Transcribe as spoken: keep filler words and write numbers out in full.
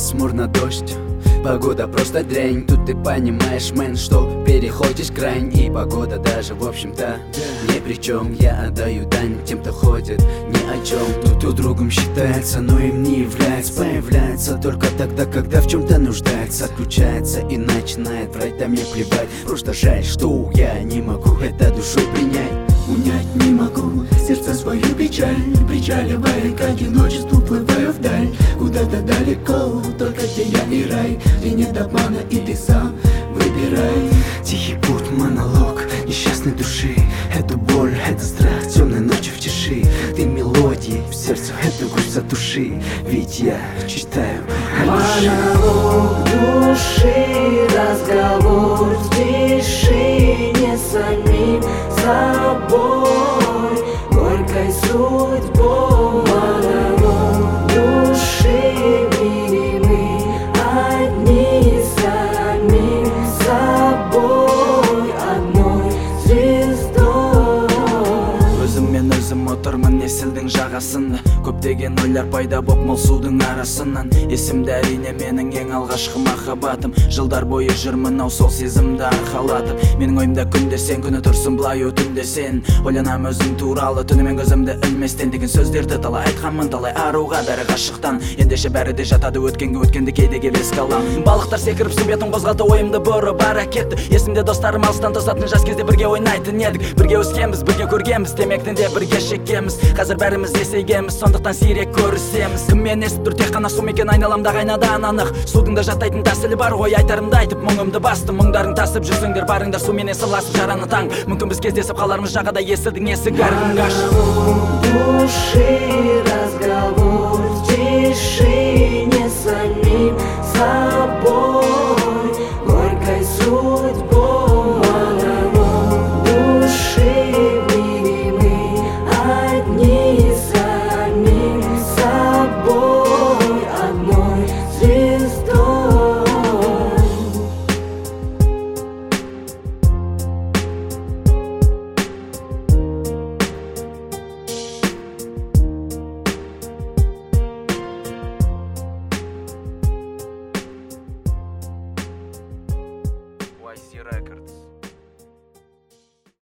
пасмурно, дождь. Погода просто дрянь, тут ты понимаешь, мэн, что переходишь грань. И погода даже, в общем-то, ни при чем. Я отдаю дань тем, кто ходит ни о чем. Тут у другом считается, но им не является. Появляется только тогда, когда в чем-то нуждается. Отключается и начинает врать, да мне плевать. Просто жаль, что я не могу это душой принять. Унять не могу сердце свою печаль, причаливая к одиночеству, плываю вдаль. Куда-то далеко, только где я и рай, где нет обмана и ты сам выбирай. Тихий путь, монолог несчастной души. Эту боль, это страх темной ночи в тиши. Ты мелодии в сердце, эту грусть задуши. Ведь я читаю монолог души, разговор в тишине с самим собой, горькой судьбой. Монолог души, в мире мы одни с самим собой, одной звездой. Өзіммен өзім отырмын есілдің жағасында. Көптеген ойлар пайда боп мол судың арасынан. Есімде әрине менің ең алғашқы махаббатым. Жылдар бойы жүрмін ау сол сезімді арқалатып. Менің ойымда күнде сен, күні тұрсын былай өтінде сен. Ойланам өзім туралы түнімен көзімді ілместен. Деген сөздерді талай айтқанмын, талай аруға бәрі ғашықтан. Ендеше бәрі де жатады өткенге, өткенді кейде келеске алам. Балықтар секіріп су бетін қозғалды, ойымды бұрып ара кетті. Есімде достарым алыстан тосатын, жас кезде бірге ойнайтын едік. Бірге өскенбіз, бірге көргенбіз, темектен де бірге шеккенбіз. Қазір бәріміз есейгенбіз, сондықтан сирек көрісеміз. Кіммен естіп тұр тек қана су мекен, айналамда қайнадан анық. Судың да жатайтын тәсілі бар ғой, айтарымды айтып мұңымды бастым. Мұңдарың тасып жүрсіңдер, барыңдар суменен сырласып жараны таң. Мүмкін біз кездесіп қалармыз жағада, есілдің есігі әркімге ашық. Души, разговор